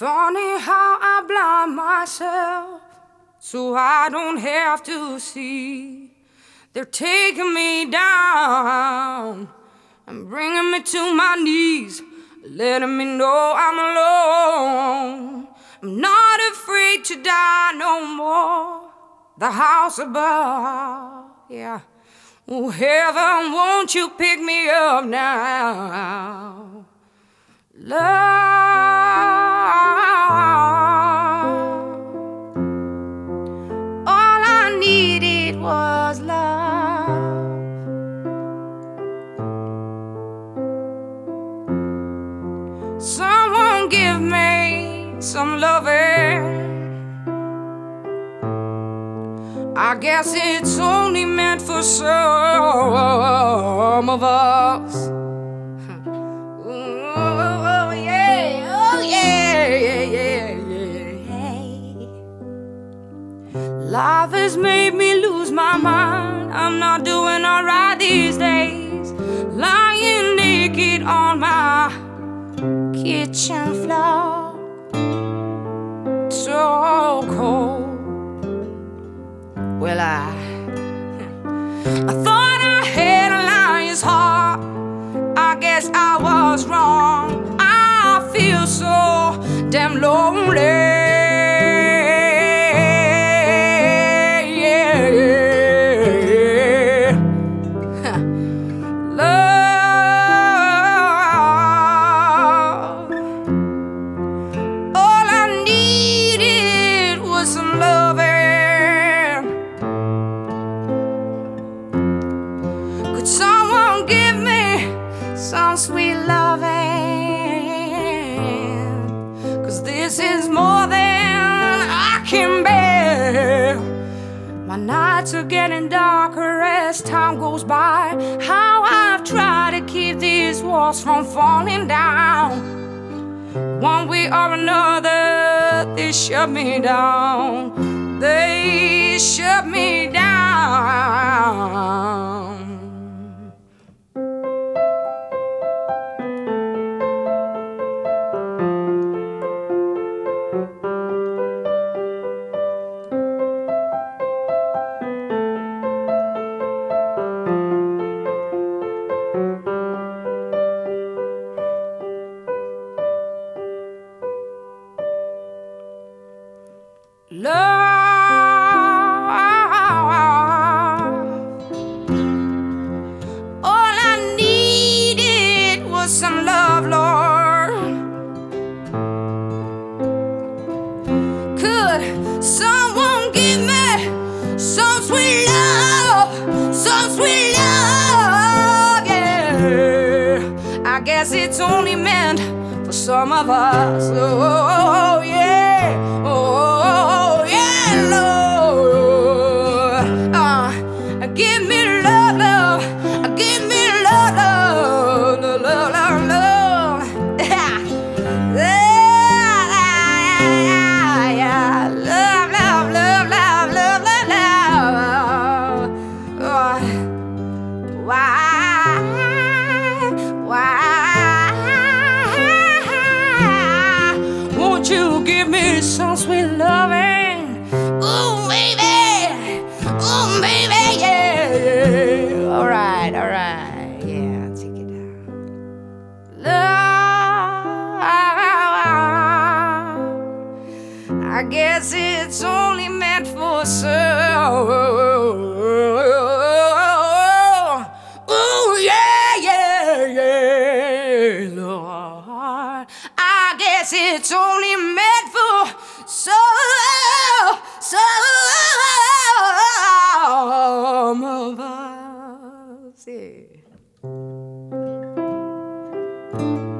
Funny how I blind myself so I don't have to see. They're taking me down and bringing me to my knees, letting me know I'm alone. I'm not afraid to die no more. The house above, yeah. Oh, heaven, won't you pick me up now? Love, all I needed was love. Someone give me some loving. I guess it's only meant for some of us. Oh yeah, oh yeah, yeah, yeah, yeah. Life has made me lose my mind. I'm not doing alright these days. Lying naked on my kitchen floor, so cold. Well, I thought I had a lion's heart. I guess I was wrong. I feel so damn lonely. Yeah, yeah. Love, all I needed was some loving. Could someone give me some sweet loving? 'Cause this is more than I can bear. My nights are getting darker as time goes by. How I've tried to keep these walls from falling down. One way or another, they shut me down. They shut me down. Love, all I needed was some love, Lord. Could someone give me some sweet love, some sweet love, yeah. I guess it's only meant for some of us, oh yeah, oh yeah, Lord. Give me love, love, give me love, love, love, love, love, love. Yeah. Yeah. Love, love, love, love, love, love, love. Why? Won't you give me some sweet loving? Ooh, baby, yeah. All right, yeah, take it down. Love, I guess it's only meant for some. Ooh, yeah, Lord. I guess it's only meant for some of us, yeah.